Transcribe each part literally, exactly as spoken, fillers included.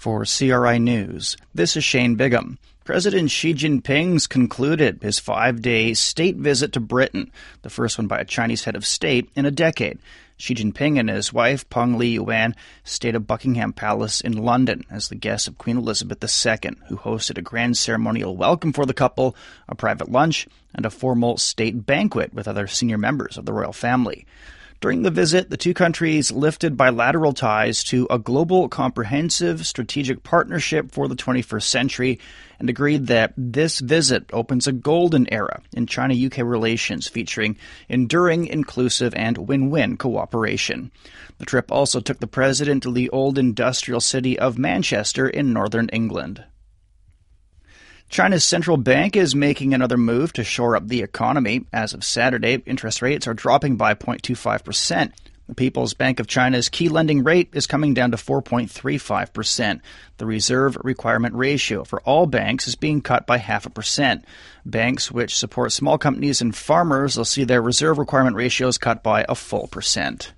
For C R I News, this is Shane Bigham. President Xi Jinping's concluded his five-day state visit to Britain, the first one by a Chinese head of state in a decade. Xi Jinping and his wife, Peng Liyuan, stayed at Buckingham Palace in London as the guests of Queen Elizabeth the Second, who hosted a grand ceremonial welcome for the couple, a private lunch, and a formal state banquet with other senior members of the royal family. During the visit, the two countries lifted bilateral ties to a global comprehensive strategic partnership for the twenty-first century and agreed that this visit opens a golden era in China-U K relations featuring enduring, inclusive, and win-win cooperation. The trip also took the president to the old industrial city of Manchester in northern England. China's central bank is making another move to shore up the economy. As of Saturday, interest rates are dropping by zero point two five percent. The People's Bank of China's key lending rate is coming down to four point three five percent. The reserve requirement ratio for all banks is being cut by half a percent. Banks which support small companies and farmers will see their reserve requirement ratios cut by a full percent.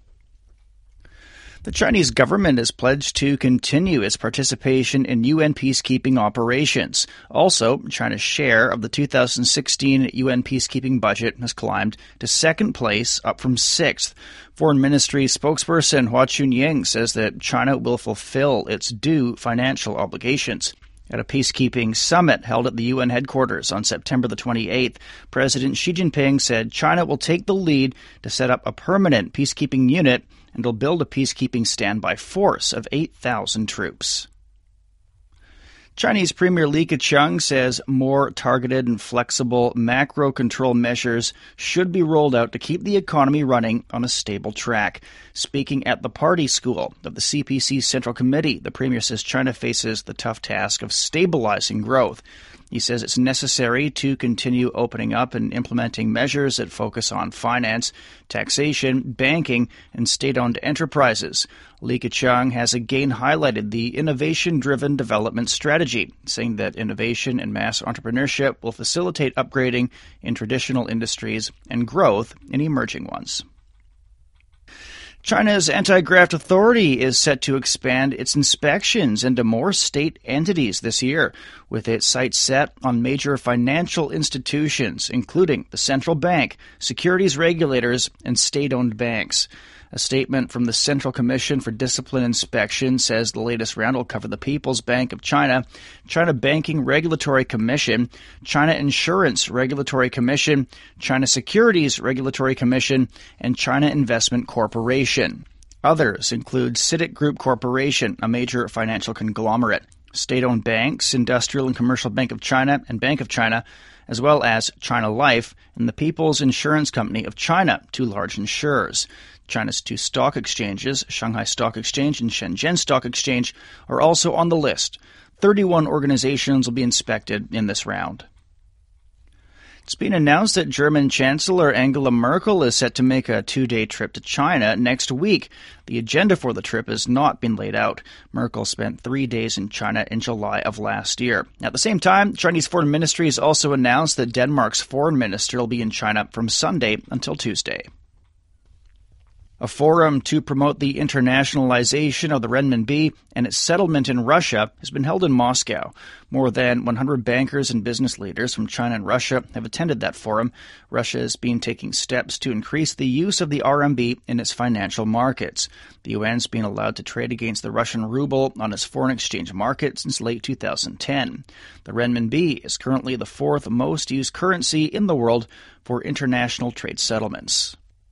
The Chinese government has pledged to continue its participation in U N peacekeeping operations. Also, China's share of the two thousand sixteen U N peacekeeping budget has climbed to second place, up from sixth. Foreign Ministry spokesperson Hua Chunying says that China will fulfill its due financial obligations. At a peacekeeping summit held at the U N headquarters on September the twenty-eighth, President Xi Jinping said China will take the lead to set up a permanent peacekeeping unit and will build a peacekeeping standby force of eight thousand troops. Chinese Premier Li Keqiang says more targeted and flexible macro control measures should be rolled out to keep the economy running on a stable track. Speaking at the party school of the C P C Central Committee, the Premier says China faces the tough task of stabilizing growth. He says it's necessary to continue opening up and implementing measures that focus on finance, taxation, banking, and state-owned enterprises. Li Keqiang has again highlighted the innovation-driven development strategy, saying that innovation and mass entrepreneurship will facilitate upgrading in traditional industries and growth in emerging ones. China's anti-graft authority is set to expand its inspections into more state entities this year, with its sights set on major financial institutions, including the central bank, securities regulators, and state-owned banks. A statement from the Central Commission for Discipline Inspection says the latest round will cover the People's Bank of China, China Banking Regulatory Commission, China Insurance Regulatory Commission, China Securities Regulatory Commission, and China Investment Corporation. Others include CITIC Group Corporation, a major financial conglomerate, state-owned banks, Industrial and Commercial Bank of China and Bank of China, as well as China Life and the People's Insurance Company of China, two large insurers. China's two stock exchanges, Shanghai Stock Exchange and Shenzhen Stock Exchange, are also on the list. thirty-one organizations will be inspected in this round. It's been announced that German Chancellor Angela Merkel is set to make a two-day trip to China next week. The agenda for the trip has not been laid out. Merkel spent three days in China in July of last year. At the same time, Chinese Foreign Ministry has also announced that Denmark's foreign minister will be in China from Sunday until Tuesday. A forum to promote the internationalization of the renminbi and its settlement in Russia has been held in Moscow. More than one hundred bankers and business leaders from China and Russia have attended that forum. Russia has been taking steps to increase the use of the R M B in its financial markets. The yuan has been allowed to trade against the Russian ruble on its foreign exchange market since late two thousand ten. The renminbi is currently the fourth most used currency in the world for international trade settlements.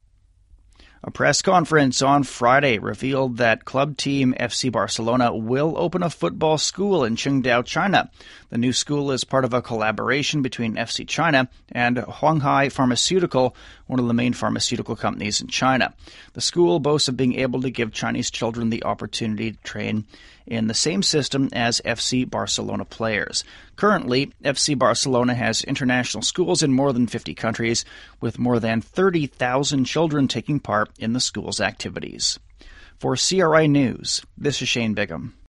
A press conference on Friday revealed that club team F C Barcelona will open a football school in Qingdao, China. The new school is part of a collaboration between F C China and Huanghai Pharmaceutical, one of the main pharmaceutical companies in China. The school boasts of being able to give Chinese children the opportunity to train in the same system as F C Barcelona players. Currently, F C Barcelona has international schools in more than fifty countries, with more than thirty thousand children taking part in the school's activities. For C R I News, this is Shane Bigham.